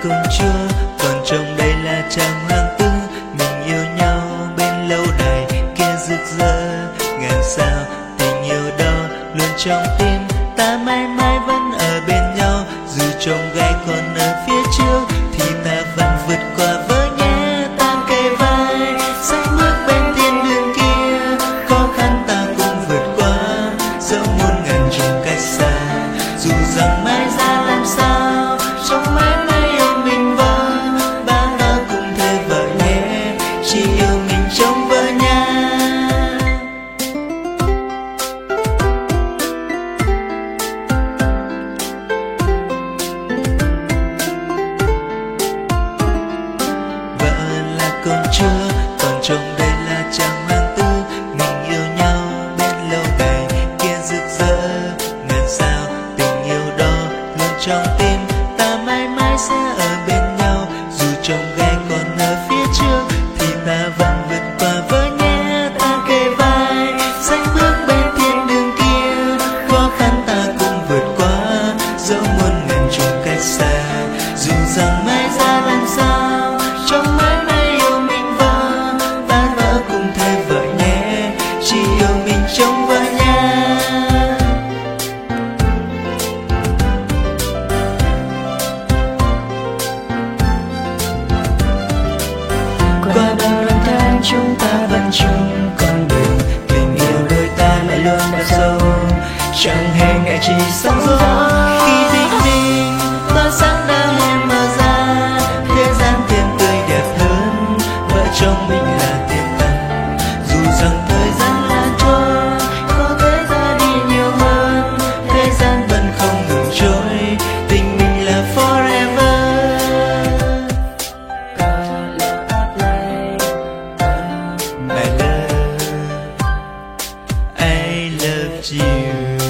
công chúa, còn chồng đây là chàng hoàng tử. Mình yêu nhau bên lâu đài kia rực rỡ ngàn sao, tình yêu đó luôn trong tim ta, mãi mãi vẫn ở bên nhau. Dù chông gai còn ở phía trước thì ta vẫn vượt qua với nhé. Ta kề vai sánh bước bên thiên đường kia, khó khăn ta cùng vượt qua dẫu muôn ngàn trùng cách xa. Dù rằng mãi ra làm sao trong mãi mãi yêu mình vâng, ba ta cùng thề vợ nhé, chỉ yêu mình trong vợ nha. Công chúa, còn chồng đây là chàng hoàng tử. Mình yêu nhau bên lâu đài kia rực rỡ ngàn sao, tình yêu đó luôn trong tim ta, mãi mãi sẽ ở bên nhau. Dù chông gai còn ở phía trước thì ta vẫn vượt qua với nhé. Ta kề vai sánh bước bên thiên đường kia, khó khăn ta cùng vượt qua dẫu muôn ngàn trùng cách xa. Dù rằng mãi ra làm sao trong mãi trong vợ nha. Qua bao năm tháng chúng ta vẫn chung con đường, tình yêu đôi ta lại luôn đã sâu, chẳng hề ngại chỉ sóng gió. Khi bình minh tỏa sáng đang em mở ra, thế gian thêm tươi đẹp hơn, vợ chồng mình là tiền tần. Dù rằng thời gian là trôi, tình mình là forever. My love, I love you.